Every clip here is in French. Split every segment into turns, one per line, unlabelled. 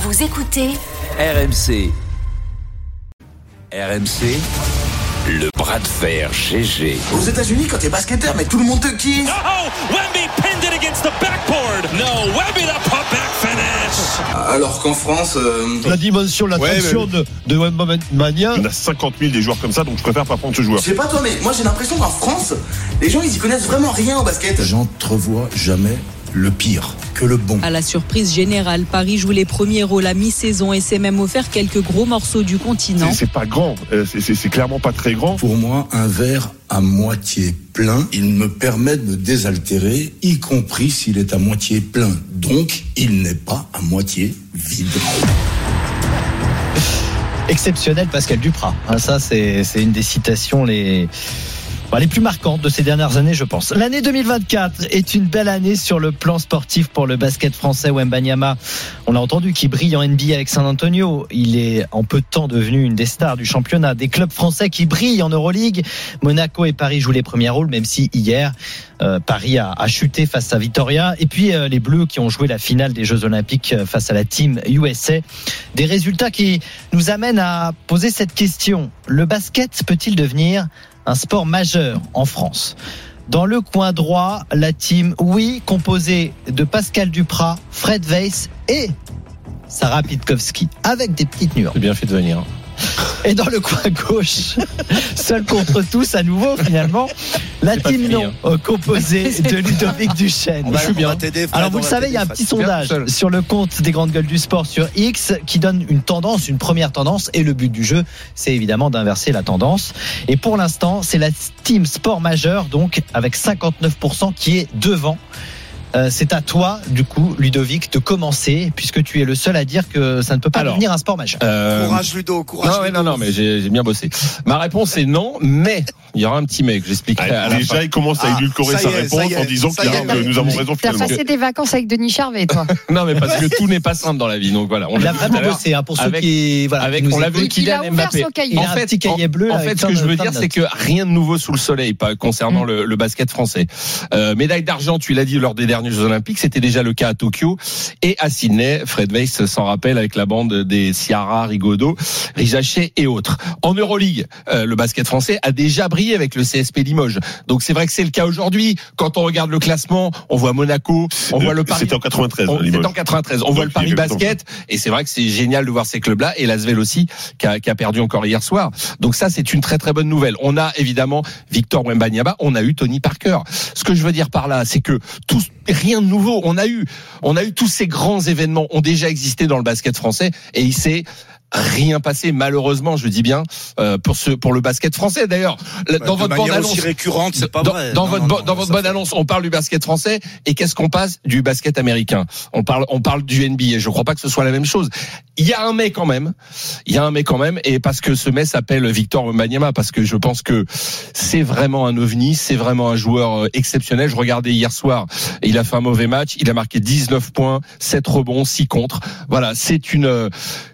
Vous écoutez
RMC. RMC, le bras de fer GG.
Aux États-Unis, quand t'es basketteur, mais tout le monde te kiffe.
Oh, Wemby pinned it against the backboard. No, Wemby the putback finish.
Alors qu'en France,
la dimension, l'attraction de Wembanyama.
Il y en a 50 000 des joueurs comme ça, donc je préfère pas prendre ce joueur.
Je sais pas toi, mais moi j'ai l'impression qu'en France, les gens ils y connaissent vraiment rien au basket.
J'entrevois jamais le pire que le bon.
À la surprise générale, Paris joue les premiers rôles à mi-saison et s'est même offert quelques gros morceaux du continent.
C'est pas grand, c'est clairement pas très grand.
Pour moi, un verre à moitié plein, il me permet de me désaltérer, y compris s'il est à moitié plein. Donc, il n'est pas à moitié vide.
Exceptionnel Pascal Duprat. Ça, c'est une des citations les plus marquantes de ces dernières années, je pense. L'année 2024 est une belle année sur le plan sportif pour le basket français. Wembanyama, on l'a entendu, qui brille en NBA avec San Antonio. Il est en peu de temps devenu une des stars du championnat. Des clubs français qui brillent en Euroleague. Monaco et Paris jouent les premiers rôles, même si hier, Paris a chuté face à Vitoria. Et puis les Bleus qui ont joué la finale des Jeux Olympiques face à la team USA. Des résultats qui nous amènent à poser cette question. Le basket peut-il devenir un sport majeur en France? Dans le coin droit, la team oui, composée de Pascal Duprat, Fred Weiss et Sarah Pitkowski, avec des petites nuances.
C'est bien fait de venir.
Et dans le coin gauche, seul contre tous à nouveau finalement, la team non, composée de Ludovic Duchesne.
Je suis bien.
Alors vous le savez, il y a un petit sondage sur le compte des grandes gueules du sport sur X qui donne une tendance, une première tendance, et le but du jeu, c'est évidemment d'inverser la tendance. Et pour l'instant, c'est la team sport majeur, donc avec 59% qui est devant. C'est à toi, du coup, Ludovic, de commencer, puisque tu es le seul à dire que ça ne peut pas devenir un sport majeur.
Courage Ludo, courage.
Non, mais j'ai bien bossé. Ma réponse est non, mais il y aura un petit mais que j'expliquerai à la
déjà,
fin.
il commence à édulcorer sa réponse en disant que nous avons raison
T'as
finalement.
passé des vacances avec Denis Charvet, toi.
Non, mais parce que tout n'est pas simple dans la vie. Donc voilà.
Il a vraiment bossé, pour ceux qui nous
on l'a vu,
Il a
Kylian
ouvert
Mbappé.
son cahier.
Il a un petit cahier bleu.
En fait, ce que je veux dire, c'est que rien de nouveau sous le soleil, pas concernant le basket français. Médaille d'argent, tu l'as dit lors des derniers Jeux Olympiques, c'était déjà le cas à Tokyo et à Sydney. Fred Weiss s'en rappelle avec la bande des Ciara, Rigaudot, Rizaché et autres. En Euroleague, le basket français a déjà brillé avec le CSP Limoges. Donc c'est vrai que c'est le cas aujourd'hui. Quand on regarde le classement, on voit Monaco, on voit le Paris.
C'était en 93.
C'était en 93. On voit le Paris Basket et c'est vrai que c'est génial de voir ces clubs-là et l'Asvel aussi qui a perdu encore hier soir. Donc ça c'est une très très bonne nouvelle. On a évidemment Victor Wembanyama, on a eu Tony Parker. Ce que je veux dire par là, c'est que rien de nouveau. On a eu tous ces grands événements ont déjà existé dans le basket français et il s'est rien passé, malheureusement, je dis bien, pour le basket français. D'ailleurs, dans votre bande annonce
aussi récurrente, c'est pas vrai.
Dans votre bonne annonce, on parle du basket français et qu'est-ce qu'on passe du basket américain? On parle du NBA. Je crois pas que ce soit la même chose. Il y a un mais quand même, et parce que ce mais s'appelle Victor Wembanyama, parce que je pense que c'est vraiment un ovni, c'est vraiment un joueur exceptionnel. Je regardais hier soir, il a fait un mauvais match, il a marqué 19 points, 7 rebonds, 6 contres. Voilà, c'est une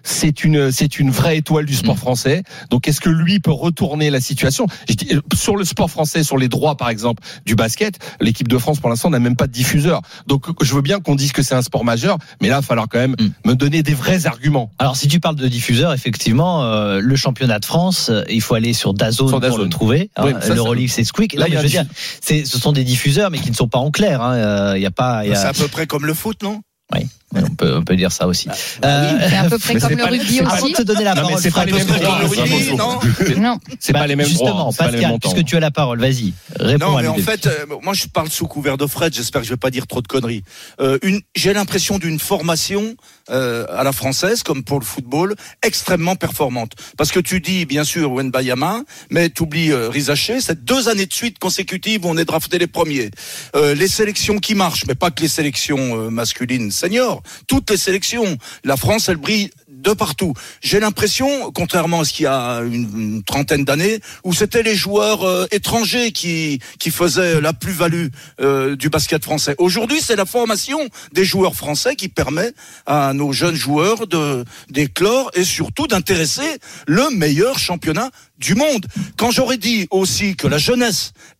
vraie étoile du sport français. Donc, est-ce que lui peut retourner la situation? Sur le sport français, sur les droits, par exemple, du basket, l'équipe de France, pour l'instant, n'a même pas de diffuseur. Donc, je veux bien qu'on dise que c'est un sport majeur, mais là, il va falloir quand même me donner des vrais arguments.
Alors, si tu parles de diffuseur, effectivement, le championnat de France, il faut aller sur DAZN pour le trouver.
Oui,
l'Euroleague, c'est Squeak. Là, je veux dire, ce sont des diffuseurs, mais qui ne sont pas en clair. Il y a pas.
C'est à peu près comme le foot, non?
Oui. On peut dire ça aussi.
C'est à peu près comme le rugby aussi.
Avant de te donner la parole,
c'est pas les mêmes droits.
Non.
C'est pas les mêmes droits.
Justement, Pascal, puisque tu as la parole, vas-y. Réponds.
Non, mais en fait, moi je parle sous couvert de Fred, j'espère que je vais pas dire trop de conneries. J'ai l'impression d'une formation à la française, comme pour le football, extrêmement performante. Parce que tu dis, bien sûr, Wembanyama, mais tu oublies Rizaché, c'est 2 années de suite consécutives où on est drafté les premiers. Les sélections qui marchent, mais pas que les sélections masculines seniors, toutes les sélections. La France, elle brille de partout. J'ai l'impression, contrairement à ce qu'il y a une trentaine d'années, où c'était les joueurs étrangers qui faisaient la plus-value du basket français. Aujourd'hui, c'est la formation des joueurs français qui permet à nos jeunes joueurs d'éclore et surtout d'intéresser le meilleur championnat du monde. Quand j'aurais dit aussi que la jeunesse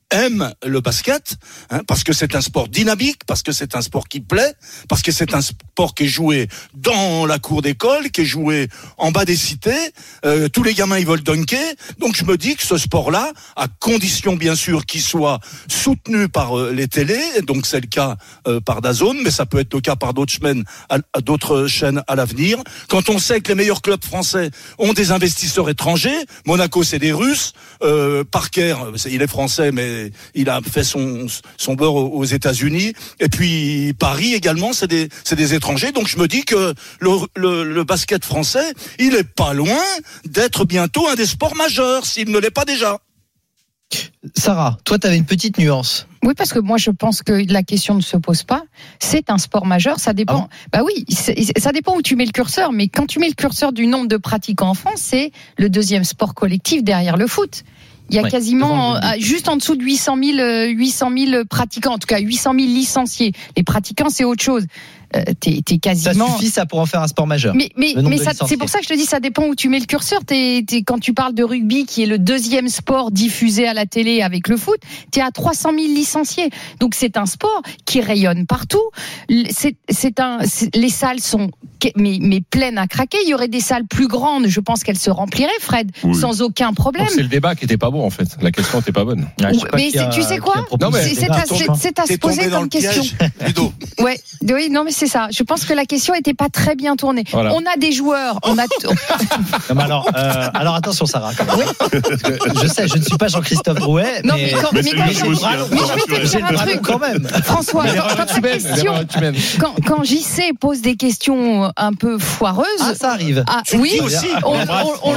aiment le basket, parce que c'est un sport dynamique, parce que c'est un sport qui plaît, parce que c'est un sport qui est joué dans la cour d'école, qui est joué en bas des cités. Tous les gamins ils veulent dunker. Donc je me dis que ce sport-là, à condition bien sûr qu'il soit soutenu par les télés, donc c'est le cas par DAZN, mais ça peut être le cas par d'autres chaînes à l'avenir. Quand on sait que les meilleurs clubs français ont des investisseurs étrangers, Monaco c'est des Russes, Parker il est français mais il a fait son beurre aux États-Unis, et puis Paris également c'est des étrangers. Donc je me dis que le basket français il est pas loin d'être bientôt un des sports majeurs s'il ne l'est pas déjà.
Sarah, toi tu avais une petite nuance.
Oui, parce que moi je pense que la question ne se pose pas. C'est un sport majeur, ça dépend. Bah oui, ça dépend où tu mets le curseur. Mais quand tu mets le curseur du nombre de pratiquants en France, c'est le deuxième sport collectif derrière le foot. Il y a quasiment juste en dessous de 800 000 pratiquants, en tout cas 800 000 licenciés. Les pratiquants, c'est autre chose. T'es quasiment.
Ça suffit ça pour en faire un sport majeur.
Mais ça, c'est pour ça que je te dis, ça dépend où tu mets le curseur. Quand tu parles de rugby, qui est le deuxième sport diffusé à la télé avec le foot, t'es à 300 000 licenciés. Donc c'est un sport qui rayonne partout. Les salles sont mais pleines à craquer. Il y aurait des salles plus grandes. Je pense qu'elles se rempliraient, Fred, sans aucun problème.
Donc c'est le débat qui était pas bon en fait. La question n'était pas bonne.
Mais tu sais quoi ? C'est à se poser comme question. Ouais. Oui, non mais c'est ça. Je pense que la question était pas très bien tournée. Voilà. On a des joueurs,
alors attention Sarah. Je sais, je ne suis pas Jean-Christophe Drouet.
Non mais je vais te dire un truc quand même. François, quand JC pose des questions un peu foireuses,
ça arrive.
Oui, on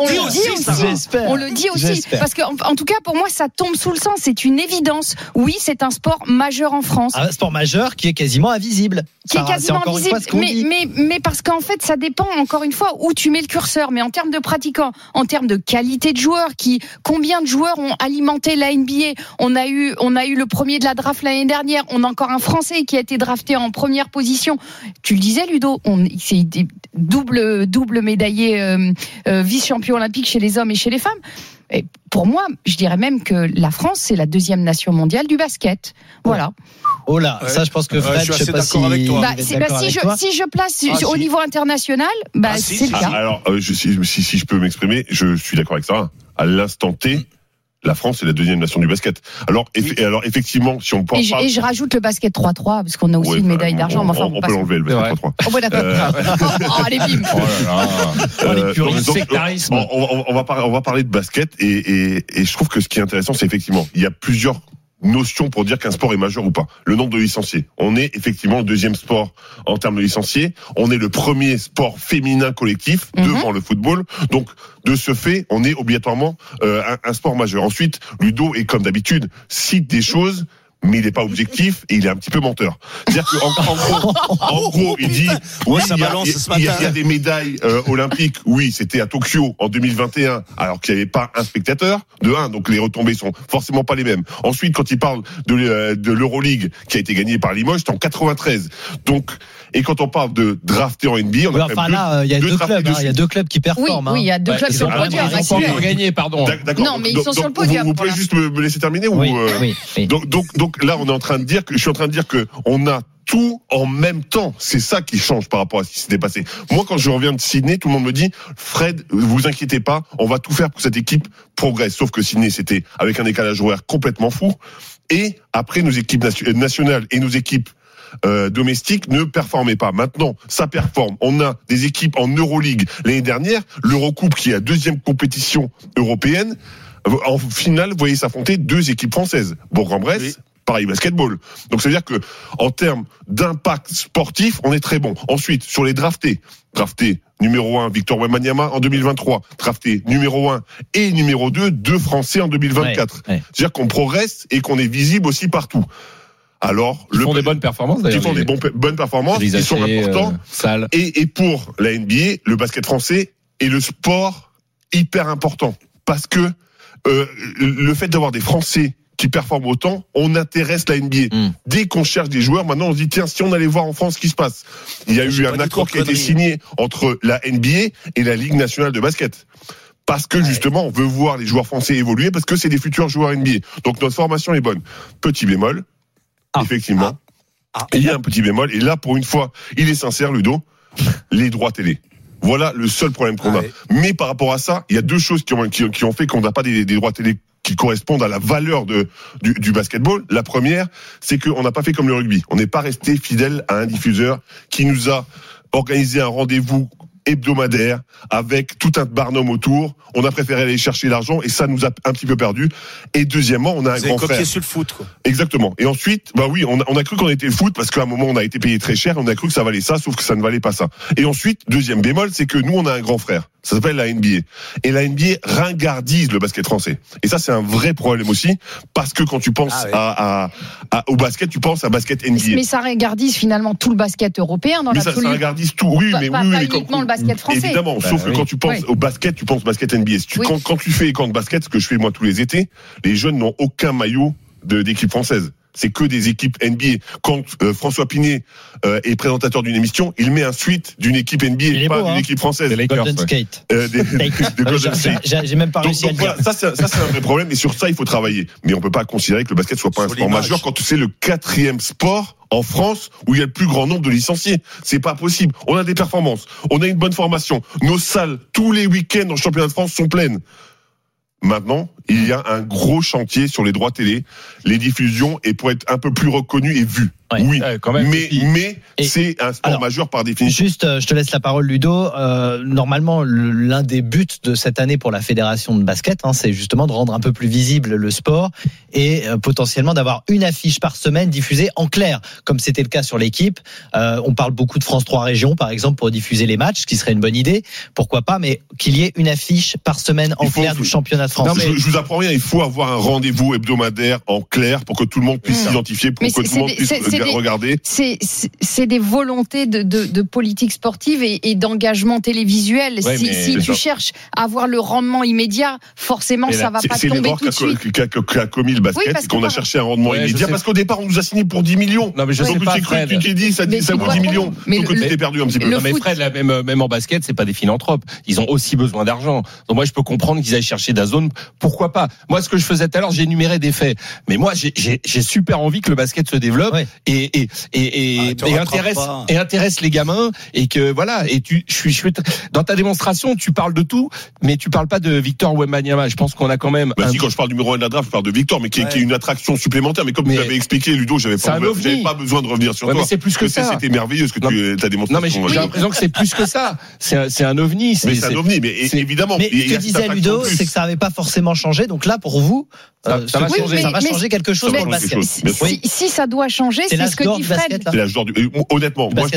le dit aussi. Parce que en tout cas pour moi ça tombe sous le sens. C'est une évidence. Oui, c'est un sport majeur en France.
Un sport majeur qui est quasiment invisible.
Qui est quasiment invisible, mais parce qu'en fait ça dépend encore une fois où tu mets le curseur. Mais en termes de pratiquants, en termes de qualité de joueurs, combien de joueurs ont alimenté la NBA? On a eu le premier de la draft l'année dernière. On a encore un Français qui a été drafté en première position. Tu le disais Ludo, c'est double médaillé vice-champion olympique chez les hommes et chez les femmes. Et pour moi, je dirais même que la France, c'est la deuxième nation mondiale du basket. Voilà.
Oh là, ça je pense que Fred, je sais pas si
avec toi.
Si
je place au niveau international, c'est le cas.
Alors, si je peux m'exprimer, je suis d'accord avec ça. À l'instant T, la France est la deuxième nation du basket. Alors effectivement, si on peut
et je rajoute le basket 3-3 parce qu'on a aussi une médaille d'argent.
On peut l'enlever le basket 3-3.
Oh bon d'accord. Allez bim.
On va parler de basket et je trouve que ce qui est intéressant, c'est effectivement il y a plusieurs notions pour dire qu'un sport est majeur ou pas. Le nombre de licenciés. On est effectivement le deuxième sport en termes de licenciés. On est le premier sport féminin collectif devant le football. Donc, de ce fait, on est obligatoirement un sport majeur. Ensuite, Ludo est comme d'habitude cite des choses, mais il n'est pas objectif et il est un petit peu menteur. C'est-à-dire qu'en gros, il dit oui, il y a des médailles olympiques. Oui, c'était à Tokyo en 2021, alors qu'il n'y avait pas un spectateur. De 1, donc les retombées sont forcément pas les mêmes. Ensuite, quand il parle de l'Euroleague qui a été gagnée par Limoges, c'était en 93. Donc, et quand on parle de drafté en NBA, on a
il y a deux clubs. Il y a deux clubs qui performent.
Oui, il y a deux clubs sur le podium.
Ils sont pas gagnés, pardon.
D'accord.
Non, mais ils sont sur le podium.
Vous pouvez juste me laisser terminer ou
oui.
Donc là, je suis en train de dire que on a tout en même temps. C'est ça qui change par rapport à ce qui s'était passé. Moi, quand je reviens de Sydney, tout le monde me dit Fred, vous inquiétez pas, on va tout faire pour que cette équipe progresse. Sauf que Sydney, c'était avec un décalage horaire complètement fou. Et après, nos équipes nationales et nos équipes domestiques ne performaient pas. Maintenant, ça performe. On a des équipes en Euroleague. L'année dernière, l'Eurocoupe, qui est la deuxième compétition européenne, en finale, vous voyez s'affronter deux équipes françaises. Bourg-en-Bresse, Paris Basketball. Donc, ça veut dire que, en termes d'impact sportif, on est très bon. Ensuite, sur les draftés. Drafté numéro 1, Victor Wembanyama en 2023. Drafté numéro 1 et numéro 2, deux Français en 2024. C'est-à-dire qu'on progresse et qu'on est visible aussi partout. Alors,
ils font des bonnes performances d'ailleurs.
Ils font des bonnes performances, ils sont importants. Et pour la NBA, le basket français est le sport hyper important. Parce que le fait d'avoir des Français qui performent autant, on intéresse la NBA. Dès qu'on cherche des joueurs, maintenant on se dit tiens, si on allait voir en France ce qui se passe. Il y a eu un accord qui a été signé entre la NBA et la Ligue nationale de basket. Parce que justement, on veut voir les joueurs français évoluer, parce que c'est des futurs joueurs NBA. Donc notre formation est bonne. Petit bémol, effectivement. Il y a un petit bémol, et là, pour une fois, il est sincère, Ludo, les droits télé. Voilà le seul problème qu'on a. Mais par rapport à ça, il y a deux choses qui ont fait qu'on n'a pas des droits télé qui correspondent à la valeur du basketball. La première, c'est qu'on n'a pas fait comme le rugby. On n'est pas resté fidèle à un diffuseur qui nous a organisé un rendez-vous hebdomadaire avec tout un barnum autour. On a préféré aller chercher l'argent et ça nous a un petit peu perdu. Et deuxièmement, on a un grand frère.
Sur le foot, quoi.
Exactement. Et ensuite, on a cru qu'on était le foot parce qu'à un moment on a été payé très cher. On a cru que ça valait ça, sauf que ça ne valait pas ça. Et ensuite, deuxième bémol, c'est que nous on a un grand frère. Ça s'appelle la NBA. Et la NBA ringardise le basket français. Et ça, c'est un vrai problème aussi, parce que quand tu penses au basket, tu penses à basket NBA.
Mais ça ringardise finalement tout le basket européen dans l'absolu.
Ça ringardise tout, oui, mais
pas uniquement le basket français.
Évidemment, sauf que quand tu penses au basket, tu penses basket NBA. Quand tu fais les camps de basket, ce que je fais moi tous les étés, les jeunes n'ont aucun maillot d'équipe française. C'est que des équipes NBA. Quand François Pinet est présentateur d'une émission, il met un suite d'une équipe NBA, pas d'une équipe française.
Des Golden Skate.
De Golden State.
J'ai même pas réussi à le dire.
Ça, c'est un vrai problème, et sur ça, il faut travailler. Mais on peut pas considérer que le basket soit pas un sport majeur quand c'est le 4e sport en France où il y a le plus grand nombre de licenciés. C'est pas possible. On a des performances, on a une bonne formation. Nos salles, tous les week-ends en championnat de France sont pleines. Maintenant, il y a un gros chantier sur les droits télé, les diffusions, et pour être un peu plus reconnu et vu.
Ouais,
oui,
quand même,
mais c'est un sport majeur par définition.
Juste, je te laisse la parole, Ludo. Normalement, l'un des buts de cette année pour la fédération de basket, c'est justement de rendre un peu plus visible le sport et potentiellement d'avoir une affiche par semaine diffusée en clair, comme c'était le cas sur l'équipe. On parle beaucoup de France 3 Régions, par exemple, pour diffuser les matchs, ce qui serait une bonne idée. Pourquoi pas, mais qu'il y ait une affiche par semaine en clair du championnat de France.
Non, mais je vous apprends rien, il faut avoir un rendez-vous hebdomadaire en clair pour que tout le monde puisse s'identifier, pour que tout le monde puisse regarder.
C'est des volontés de politique sportive et d'engagement télévisuel. Si tu cherches à avoir le rendement immédiat, forcément ça va pas tomber tout de suite.
C'est l'erreur qu'a commis le basket, c'est qu'on a cherché un rendement immédiat, parce qu'au départ on nous a signé pour 10 millions.
Non mais je sais pas, Fred.
Tu t'es dit ça vaut 10 millions, donc tu t'es perdu un petit peu.
Non mais Fred, même en basket, c'est pas des philanthropes. Ils ont aussi besoin d'argent. Donc moi je peux comprendre qu'ils aillent chercher DAZN. Pourquoi pas? Moi ce que je faisais tout à l'heure, j'ai énuméré des faits. Mais moi j'ai super envie que le basket se développe et intéresse les gamins, et que voilà. Et je suis dans ta démonstration, tu parles de tout, mais tu parles pas de Victor Wembanyama. Je pense qu'on a quand même.
Si, quand je parle numéro 1 de la draft, je parle de Victor, mais qui est une attraction supplémentaire. Mais comme tu l'avais expliqué, Ludo, j'avais pas besoin de revenir sur toi.
Mais c'est plus que ça.
C'était merveilleux ce que ta démonstration.
Non mais j'ai l'impression que c'est plus que ça. C'est un ovni.
Mais c'est un ovni. Mais évidemment.
Mais ce que disait Ludo, c'est que ça n'avait pas forcément changé. Donc là, pour vous, ça va changer quelque chose pour le basket.
Si ça doit changer, c'est ce que dit Fred.
C'est l'âge d'or honnêtement, moi,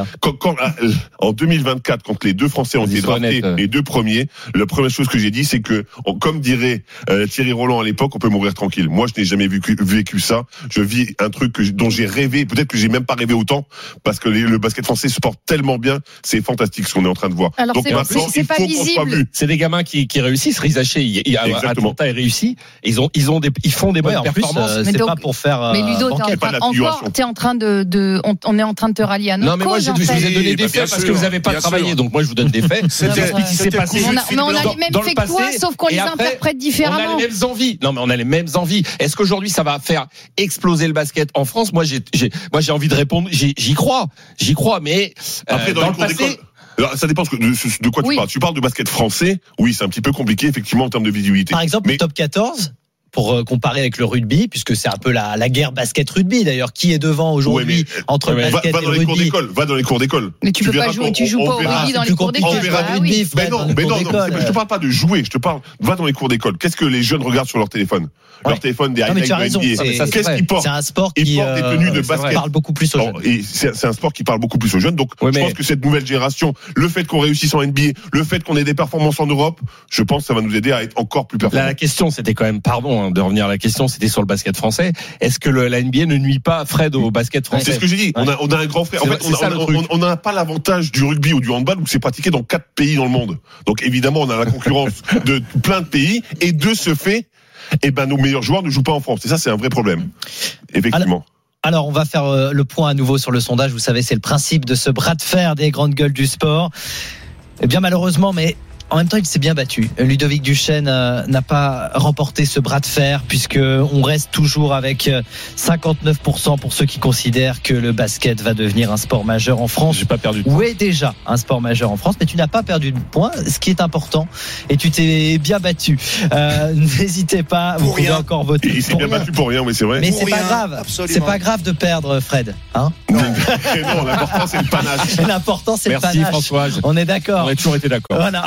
en 2024, quand les deux Français ont été draftés, les deux premiers, la première chose que j'ai dit, c'est que, comme dirait Thierry Roland à l'époque, on peut mourir tranquille. Moi, je n'ai jamais vécu ça. Je vis un truc dont j'ai rêvé. Peut-être que j'ai même pas rêvé autant, parce que le basket français se porte tellement bien. C'est fantastique ce qu'on est en train de voir.
Alors, donc maintenant, il faut qu'on soit vu.
C'est des gamins qui réussissent. Rizaché, Atlanta est réussi. Ils font des bonnes performances.
C'est pas pour faire.
Mais Ludo, t'es en train de on est en train de te rallier à notre cause.
Non, mais moi, je vous ai donné des faits parce que vous n'avez pas travaillé. Donc, moi, je vous donne des faits. J'explique ce qui s'est passé.
Mais on a les mêmes faits que toi, sauf qu'on les interprète différemment.
On a les mêmes envies. Non, mais on a les mêmes envies. Est-ce qu'aujourd'hui, ça va faire exploser le basket en France? Moi, j'ai envie de répondre. J'y crois. Mais
après, dans le passé. Alors, ça dépend de quoi tu parles. Tu parles de basket français. Oui, c'est un petit peu compliqué, effectivement, en termes de visibilité.
Par exemple, le top 14, pour comparer avec le rugby, puisque c'est un peu la guerre basket-rugby d'ailleurs. Qui est devant aujourd'hui entre le basket et le rugby?
Va dans les cours d'école.
Mais tu peux pas jouer, tu joues pas au rugby dans les cours d'école.
Mais non, je te parle pas de jouer, je te parle, va dans les cours d'école. Qu'est-ce que les jeunes regardent sur leur téléphone? Leur téléphone, des highlights de NBA. Qu'est-ce qu'ils portent?
C'est un sport qui
porte des tenues de basket.
Parle beaucoup plus aux jeunes.
Et c'est un sport qui parle beaucoup plus aux jeunes. Donc, je pense que cette nouvelle génération, le fait qu'on réussisse en NBA, le fait qu'on ait des performances en Europe, je pense que ça va nous aider à être encore plus performants.
La question, c'était quand même, de revenir à la question, c'était sur le basket français. Est-ce que la NBA ne nuit pas, Fred, au basket français?
C'est ce que j'ai dit. On a un grand frère. En fait, on n'a pas l'avantage du rugby ou du handball où c'est pratiqué dans 4 pays dans le monde. Donc, évidemment, on a la concurrence de plein de pays, et de ce fait, nos meilleurs joueurs ne jouent pas en France. Et ça, c'est un vrai problème. Effectivement.
Alors, on va faire le point à nouveau sur le sondage. Vous savez, c'est le principe de ce bras de fer des grandes gueules du sport. Eh bien, malheureusement, mais en même temps, il s'est bien battu. Ludovic Duchesne n'a pas remporté ce bras de fer, puisque on reste toujours avec 59% pour ceux qui considèrent que le basket va devenir un sport majeur en France.
J'ai pas perdu de point.
Ou est déjà un sport majeur en France, mais tu n'as pas perdu de points, ce qui est important, et tu t'es bien battu. N'hésitez pas, vous pouvez encore voter.
Il s'est bien battu pour rien, mais c'est vrai.
Mais c'est pas grave.
Absolument.
C'est pas grave de perdre, Fred. Hein?
Non, l'important c'est le panache.
L'important c'est le panache.
Merci François.
On est d'accord.
On a toujours été d'accord.
Voilà.